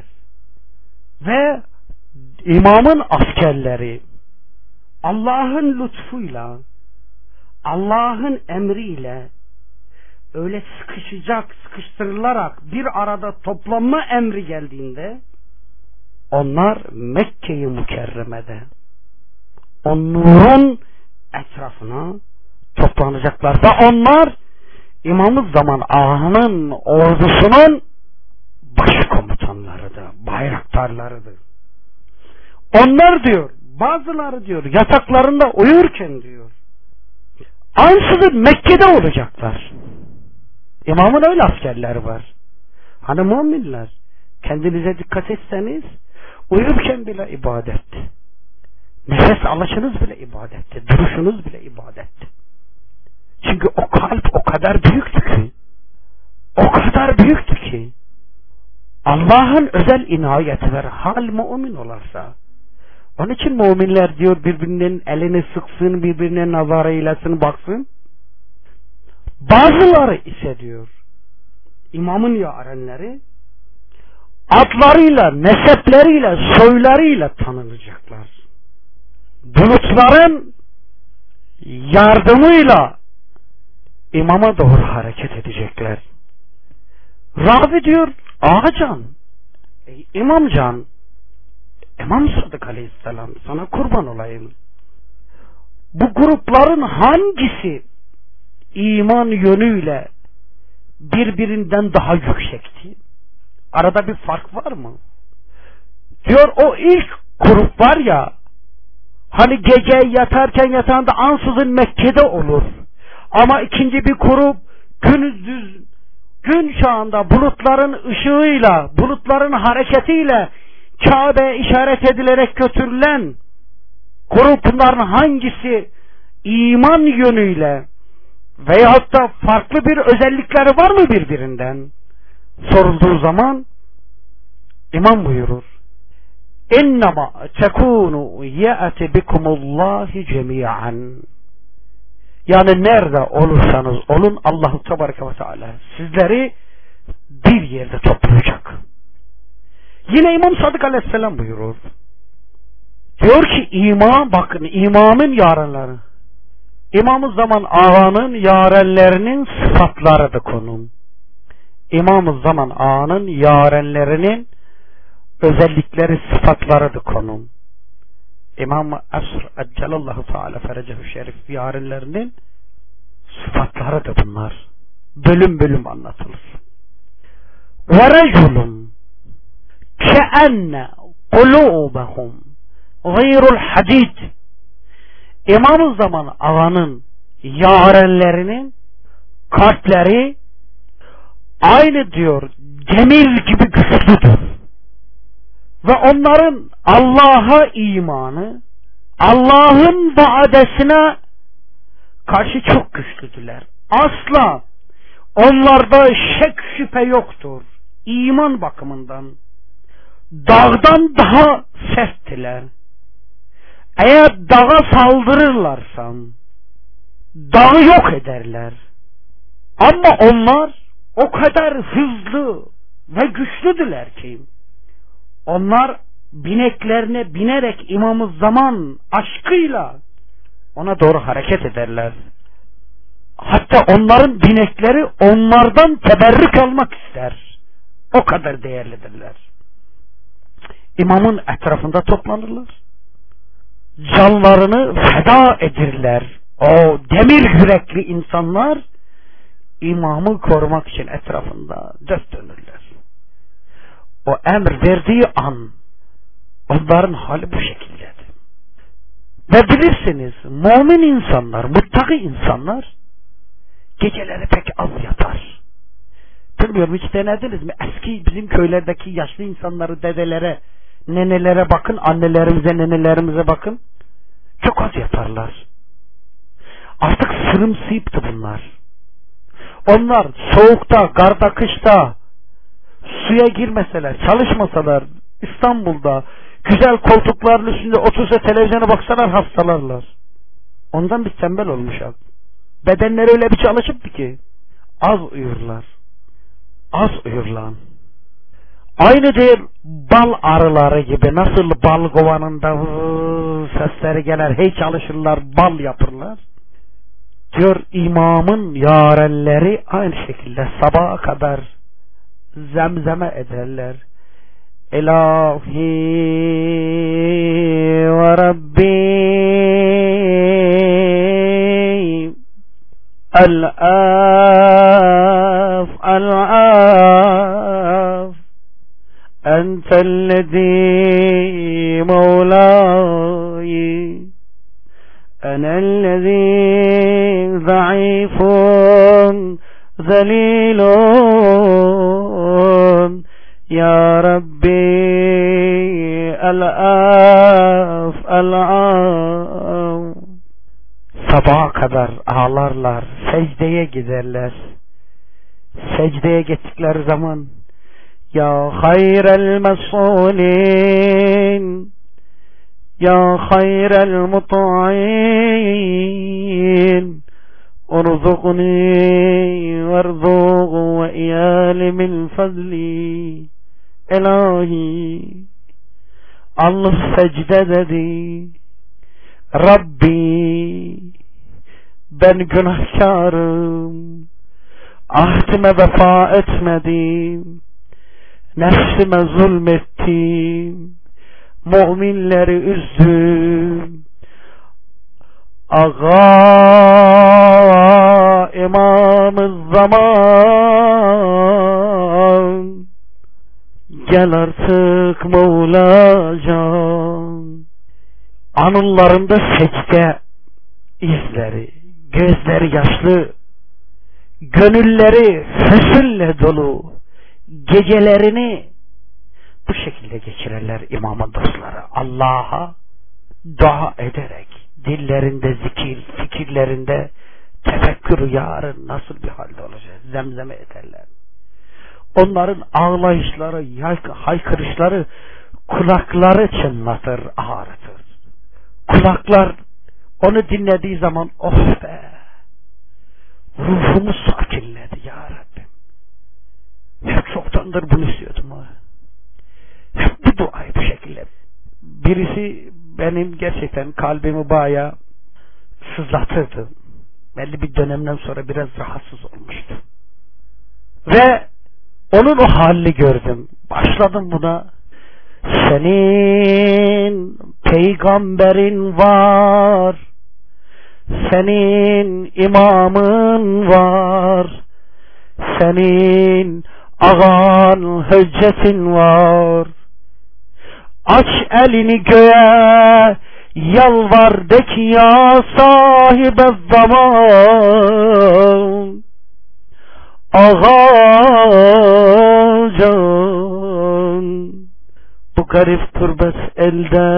S1: Ve imamın askerleri Allah'ın lütfuyla, Allah'ın emriyle öyle sıkışacak, sıkıştırılarak bir arada toplanma emri geldiğinde onlar Mekke-i Mükerreme'de o nurun etrafına toplanacaklar ve onlar İmam-ı Zaman Ağa'nın ordusunun başkomutanlarıdır, bayraktarlarıdır. Onlar diyor, bazıları diyor yataklarında uyurken diyor ansızın Mekke'de olacaklar. İmamın öyle askerleri var. Hani müminler, kendinize dikkat etseniz uyurken bile ibadet, nefes alışınız bile ibadetti, duruşunuz bile ibadetti. Çünkü o kalp o kadar büyüktü ki, o kadar büyüktü ki Allah'ın özel inayeti ver, hal mümin olarsa. Onun için müminler diyor birbirinin elini sıksın, birbirine nazar eylesin, baksın. Bazıları ise diyor imamın yarenleri adlarıyla, nesepleriyle, soylarıyla tanınacaklar. Bulutların yardımıyla imama doğru hareket edecekler. Ravi diyor, ağacan, ey imamcan, İmam Sadık Aleyhisselam sana kurban olayım. Bu grupların hangisi iman yönüyle birbirinden daha yüksekti? Arada bir fark var mı? Diyor o ilk grup var ya, hani gece yatarken yatağında ansızın Mekke'de olur. Ama ikinci bir grup gündüz, gün çağında bulutların ışığıyla, bulutların hareketiyle Kabe'ye işaret edilerek götürülen grupların hangisi iman yönüyle veyahut da farklı bir özellikleri var mı birbirinden sorulduğu zaman İmam buyurur, İnnema tekunu ye'ati bikumullahi cemi'an. Yani nerede olursanız olun Allah-u Tebareke ve Teala sizleri bir yerde toplayacak. Yine İmam Sadık Aleyhisselam buyurur. Diyor ki imam, bakın imamın yarenleri, İmam-ı Zaman Ağa'nın yarenlerinin sıfatları da konum. İmam-ı Zaman Ağa'nın yarenlerinin özellikleri, sıfatları da konum. İmam-ı Asr Eccelallahu Teala Ferecehu Şerif yarenlerinin sıfatları da bunlar. Bölüm bölüm anlatılır. Ve reculun keenne kulubehum gayrul hadid. İmam-ı Zaman Ağa'nın yarenlerinin kalpleri aynı diyor demir gibi güçlüdür. Ve onların Allah'a imanı, Allah'ın vaadesine karşı çok güçlüdüler. Asla onlarda şek şüphe yoktur. İman bakımından dağdan daha serttiler. Eğer dağa saldırırlarsa dağı yok ederler. Ama onlar o kadar hızlı ve güçlüdüler ki onlar bineklerine binerek İmam-ı Zaman aşkıyla ona doğru hareket ederler. Hatta onların binekleri onlardan teberrük almak ister. O kadar değerlidirler. İmamın etrafında toplanırlar. Canlarını feda edirler. O demir yürekli insanlar imamı korumak için etrafında dört dönürler. O emir verdiği an onların hali bu şekildedir. Ve bilirsiniz mümin insanlar, muttaki insanlar geceleri pek az yatar. Bilmiyorum hiç denediniz mi? Eski bizim köylerdeki yaşlı insanları, dedelere, nenelere bakın, annelerimize, nenelerimize bakın. Çok az yatarlar. Artık sırımsıyıptı bunlar. Onlar soğukta, karda, kışta suya girmeseler, çalışmasalar, İstanbul'da güzel koltukların üstünde otursa televizyona baksalar hastalarlar. Ondan biz tembel olmuşuz. Bedenleri öyle bir çalışıptı ki Az uyurlar. Az uyurlar. Aynı değil bal arıları gibi, nasıl bal kovanında vıı, sesleri gelir, hey çalışırlar, bal yapırlar. Diyor imamın yarenleri aynı şekilde sabaha kadar zemzeme ederler. İlahi ve Rabbi el-af el-af entellezî mevlâyi enellezî zayıfun zelîlun ya Rabbi el-af el-af. Sabaha kadar ağlarlar, secdeye giderler. Secdeye gittikleri zaman ya hayrel mesulin ya hayrel muta'in urzuqni verzuq ve iyali min fazli. İlahi Allah secde dedi, Rabbi ben günahkarım, ahdime vefa etmedim, nefsime zulmettim, müminleri üzdüm. Ağa İmam-ı Zaman, gel artık Mevlacan. Anıllarında secde izleri, gözleri yaşlı, gönülleri hüzünle dolu, gecelerini bu şekilde geçirirler imamın dostları. Allah'a dua ederek, dillerinde zikir, fikirlerinde tefekkür, yarın nasıl bir halde olacak zemzeme ederler. Onların ağlayışları, haykırışları kulakları çınlatır, ağrıtır. Kulaklar onu dinlediği zaman oh be, ruhumu sakinledi ya Rabbim. Hep çoktandır bunu istiyordum ha. Hep bu duayı bu şekilde. Birisi benim gerçekten kalbimi bayağı sızlatırdı. Belli bir dönemden sonra biraz rahatsız olmuştu. Ve onun o halini gördüm. Başladım buna. Senin peygamberin var, senin imamın var, senin ağan hüccetin var. Aç elini göğe, yalvar de ki ya sahibe zaman, ağacan, bu garip turbet elde,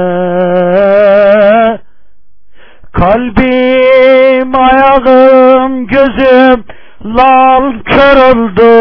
S1: kalbim, ayağım, gözüm lal kör oldu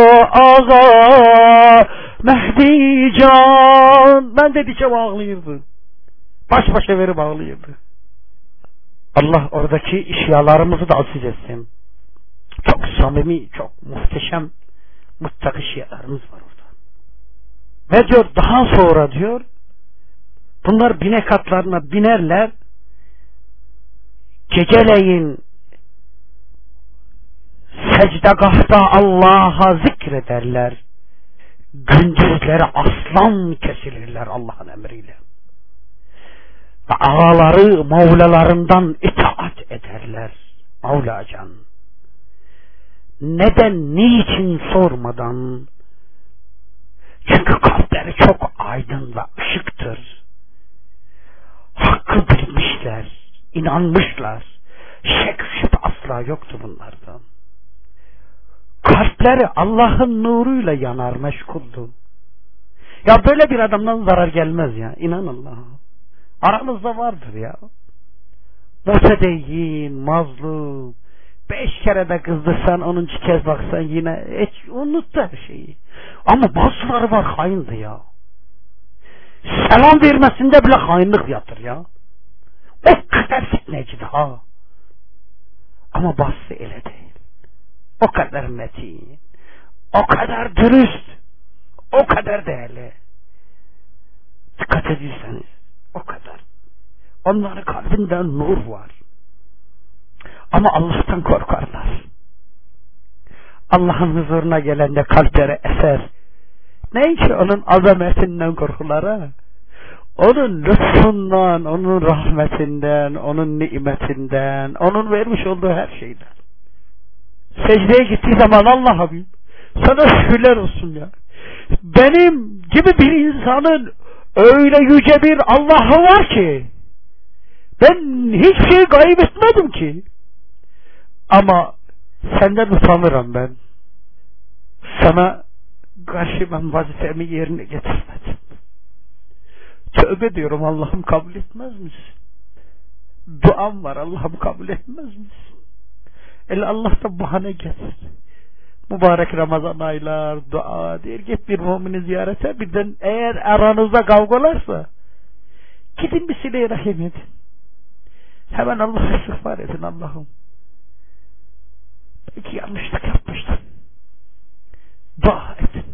S1: ağa Mehdi can. Ben dedikçe ağlıyordu. Baş başa verip ağlıyordu. Allah oradaki işyalarımızı da aziz etsin. Çok samimi, çok muhteşem muttaki şialarımız var orada. Ve diyor daha sonra diyor bunlar binek atlarına binerler, geceleyin secdegahta Allah'a zikrederler, gündüzleri aslan kesilirler Allah'ın emriyle ve ağaları Mevlalarından itaat ederler. Mevlacan neden, niçin sormadan, çünkü kalpleri çok aydın ve ışıktır. Hakkı bilmişler, inanmışlar. Şek şüphe asla yoktu bunlardan. Kalpleri Allah'ın nuruyla yanar, meşguldu. Ya böyle bir adamdan zarar gelmez ya, inan Allah'a. Aramızda vardır ya. Mütedeyyin, mazlum, beş kere de kızdırsan, onuncu kez baksan yine hiç unuttu her şeyi. Ama bazıları var haindi ya. Selam vermesinde bile hainlik yatır ya. O kadar fitnecidir ha. Ama bazısı öyle değil. o kadar metin, o kadar dürüst, o kadar değerli. Dikkat edirseniz o kadar. Onların kalbinde nur var. Ama Allah'tan korkarlar. Allah'ın huzuruna gelende kalpleri eser. Ne ki onun azametinden korkular ha? Onun lütfundan, onun rahmetinden, onun nimetinden, onun vermiş olduğu her şeyden. Secdeye gittiği zaman Allah'ım sana şükürler olsun ya. Benim gibi bir insanın öyle yüce bir Allah'ı var ki ben hiçbir şey gayb etmedim ki. Ama senden utanırım ben. Sana karşı ben vazifemi yerine getirmedim. Tövbe diyorum, Allah'ım kabul etmez misin? Duam var, Allah'ım kabul etmez misin? El Allah'tan bahane getir. Mübarek Ramazan aylar, dua der, git bir mümini ziyarete, birden eğer aranızda kavgalarsa gidin bir sile-i rahim edin. Hemen Allah'a istiğfar edin. Allah'ım belki yanlışlık yapmıştım. Dua edin.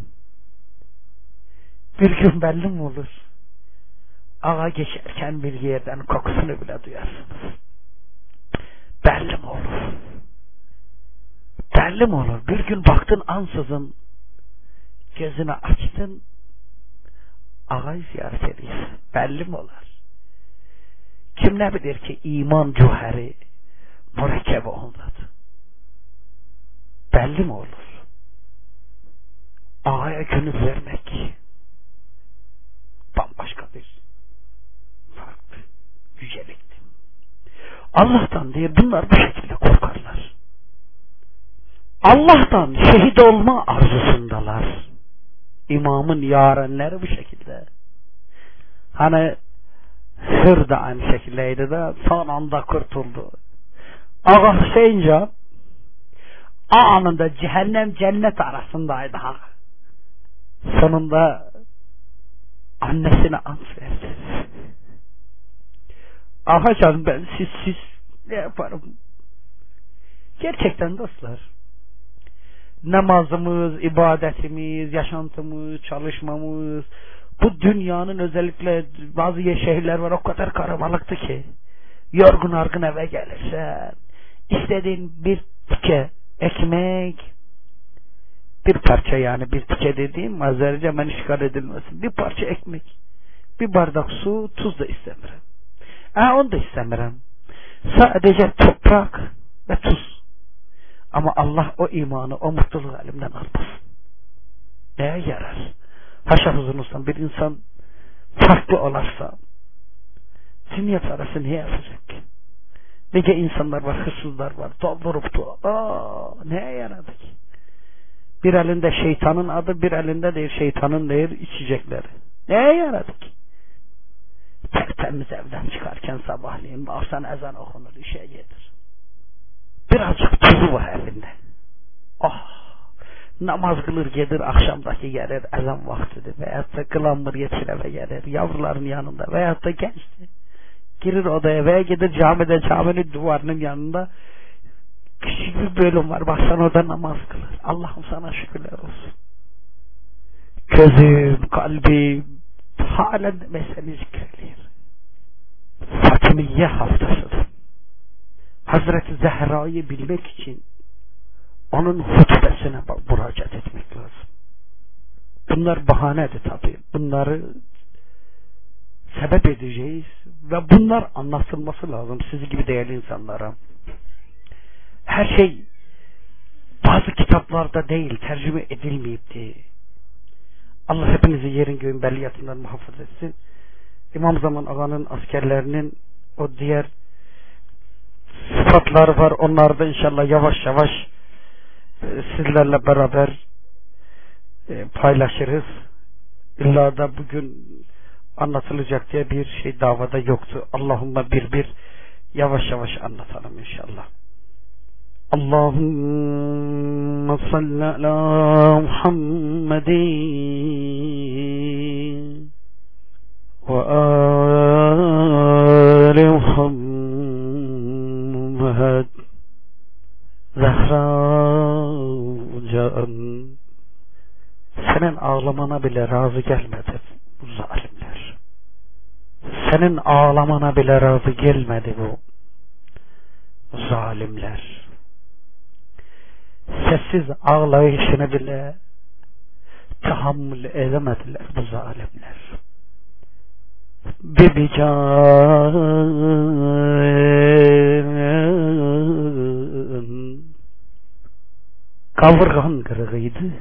S1: Bir gün belli mi olur? Ağa geçerken bir yerden kokusunu bile duyarsınız. Belli mi olur? Belli mi olur? Bir gün baktın ansızın gözünü açtın, ağayı ziyaret ediyorsun. Belli mi olur? Kim ne bilir ki iman cüheri mürekkep ondadır. Belli mi olur? Ağaya gönül vermek bambaşka bir farklı yüceliktir. Allah'tan diye bunlar bu şekilde korkarlar. Allah'tan şehit olma arzusundalar. İmamın yarenleri bu şekilde. Hani Hır da aynı şekildeydi de son anda kurtuldu. Ağa Hüseyin Can anında cehennem cennet arasındaydı ha. Sonunda annesine ant verdi. Ağa Can ben siz siz ne yaparım? Gerçekten dostlar, namazımız, ibadetimiz, yaşantımız, çalışmamız, bu dünyanın özellikle bazı şehirler var o kadar karabalıktı ki yorgun argın eve gelirsen istediğin bir tike ekmek, bir parça, yani bir tike dediğim Azerice hemen işgal edilmesin, bir parça ekmek, bir bardak su, tuz da istemiyorum. Ha, onu da istemiyorum. Sadece toprak ve tuz. Ama Allah o imanı, o mutluluğu elimden almasın. Neye yarar? Haşa huzurunuzdan bir insan farklı olarsa dünya parası niye yapacak? Nice insanlar var, hırsızlar var, doldurup da aa, neye yaradı ki? Bir elinde şeytanın adı, bir elinde değil şeytanın değil içecekleri. Neye yaradı ki? Tertemiz evden çıkarken sabahleyin baksan ezan okunur, işe gelir. Birazcık tuzu var elinde. Oh! Namaz kılır gelir, akşamdaki gelir, ezan vaktidir. Veyahut da kılanmır yetişir eve gelir, yavruların yanında. Veyahut da gençti. Girir odaya veya gelir camide, caminin duvarının yanında küçük bir bölüm var. Baksan orada namaz kılır. Allah'ım sana şükürler olsun. Gözüm, kalbim halen mesele zikrediyor. Fatimiye haftasıdır. Hazreti Zehra'yı bilmek için onun hutbesine müracaat etmek lazım. Bunlar bahanedir tabii. Bunları sebep edeceğiz ve bunlar anlatılması lazım siz gibi değerli insanlara. Her şey bazı kitaplarda değil, tercüme edilmeyipti. Allah hepinizi yerin göğün belliyatından muhafaza etsin. İmam Zaman Ağa'nın askerlerinin o diğer sıfatları var. Onları da inşallah yavaş yavaş sizlerle beraber paylaşırız. İlla da bugün anlatılacak diye bir şey davada yoktu. Allahümme bir bir yavaş yavaş anlatalım inşallah. Allahümme salli ala Muhammedin ve âli Muhammed Zehra can, senin ağlamana bile razı gelmedi bu zalimler. Senin ağlamana bile razı gelmedi bu zalimler. Sessiz ağlayışını bile tahammül edemediler bu zalimler. Bebican, kavurgan kırığıydı.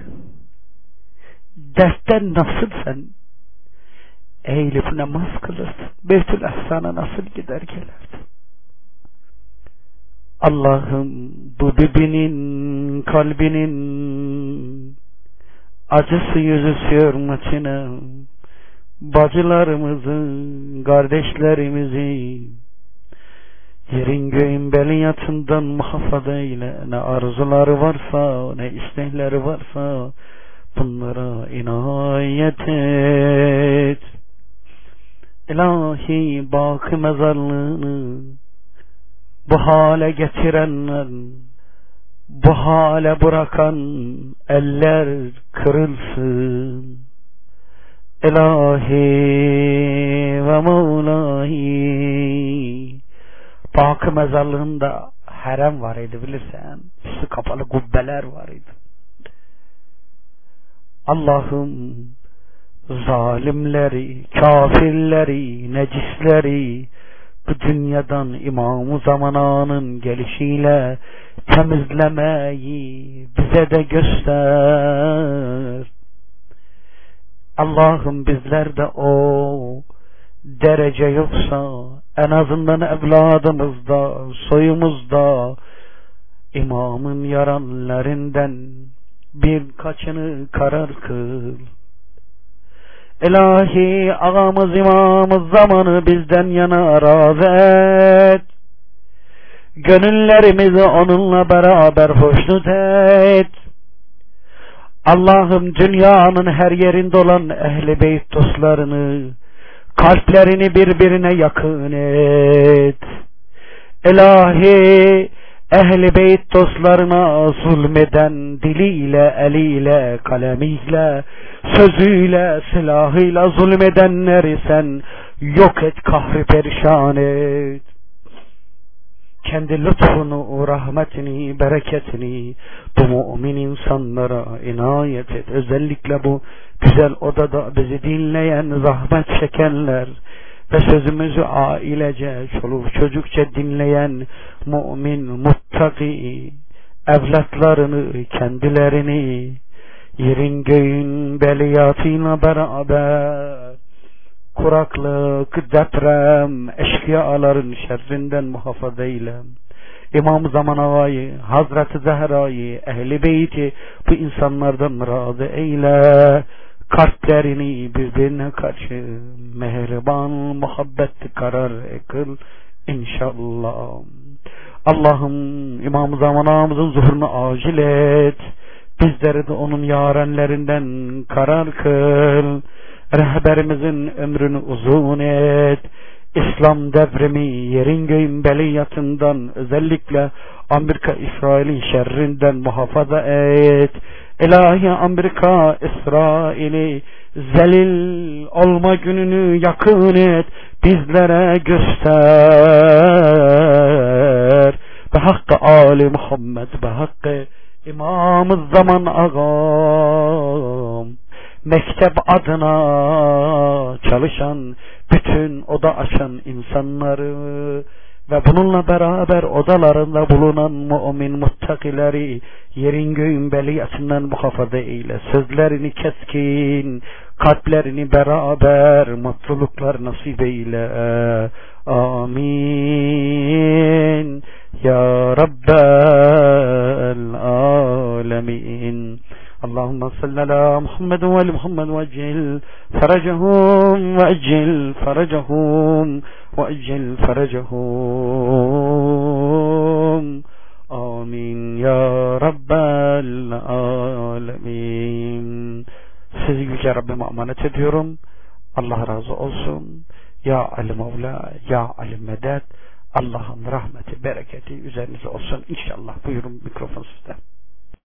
S1: Dertten nasıl sen eğilip namaz kılırdın? Beytül Ehsan'a nasıl gider gelirdi? Allah'ım, bu bibinin kalbinin acısı yüzü sürmesine bacılarımızı, kardeşlerimizi yerin göğün beliyatından muhafaza eyle. Ne arzuları varsa, ne istekleri varsa bunlara inayet et. İlahi, baki mezarlığını bu hale getirenler, bu hale bırakan eller kırılsın. İlahi ve Mevlahi, baki mezarlığında harem var idi, bilirsen. Üstü kapalı kubbeler var idi. Allah'ım, zalimleri, kafirleri, necisleri bu dünyadan İmam-ı Zamana'nın gelişiyle temizlemeyi bize de göster. Allah'ım, bizlerde o derece yoksa en azından evladımızda, soyumuzda İmam'ın yaranlarından birkaçını karar kıl. İlahi, ağamız imamız zamanı bizden yana razı et. Gönüllerimizi onunla beraber hoşnut et. Allah'ım, dünyanın her yerinde olan ehl-i beyt dostlarını, kalplerini birbirine yakın et. İlahi, ehl-i beyt dostlarına zulmeden diliyle, eliyle, kalemiyle, sözüyle, silahıyla zulmedenleri sen yok et, kahri perişan et. Kendi lütfunu, rahmetini, bereketini bu mümin insanlara inayet et. Özellikle bu güzel odada bizi dinleyen, zahmet çekenler ve sözümüzü ailece, çoluk çocukça dinleyen mümin, muttaki evlatlarını, kendilerini yerin göğün beliyatıyla beraber kuraklık, deprem, eşkıyaların şerrinden muhafaza eyle. İmam-ı Zaman Ağa'yı, Hazreti Zehra'yı, Ehl-i Beyt'i bu insanlardan razı eyle. Kalplerini birbirine karşı mehriban, muhabbetli karar kıl inşallah. Allah'ım, İmam-ı Zaman Ağa'mızın zuhurunu acil et. Bizleri de onun yarenlerinden karar kıl. Rehberimizin ömrünü uzun et. İslam devrimi yerin göğün beliyatından, özellikle Amerika İsrail'in şerrinden muhafaza et. İlahi, Amerika İsrail'i zelil olma gününü yakın et. Bizlere göster. Be hakkı Ali Muhammed, be hakkı İmam-ı Zaman Ağam, mektep adına çalışan, bütün oda açan insanları ve bununla beraber odalarında bulunan mümin muttakileri yerin göğün beliyatından muhafaza eyle. Sözlerini keskin, kalplerini beraber mutluluklar nasip eyle. Amin ya Rabbel alemin. Allahümme salli ala Muhammed ve ali Muhammed ve ecil feracahum ve ecil feracahum ve ecil feracahum. Amin ya Rabbel alemin. Sizi yüce Rabbime emanet ediyorum. Allah razı olsun. Ya Ali Mevla, Ya Ali Medet. Allah'ın rahmeti, bereketi üzerinize olsun inşallah. Buyurun, mikrofon sizde.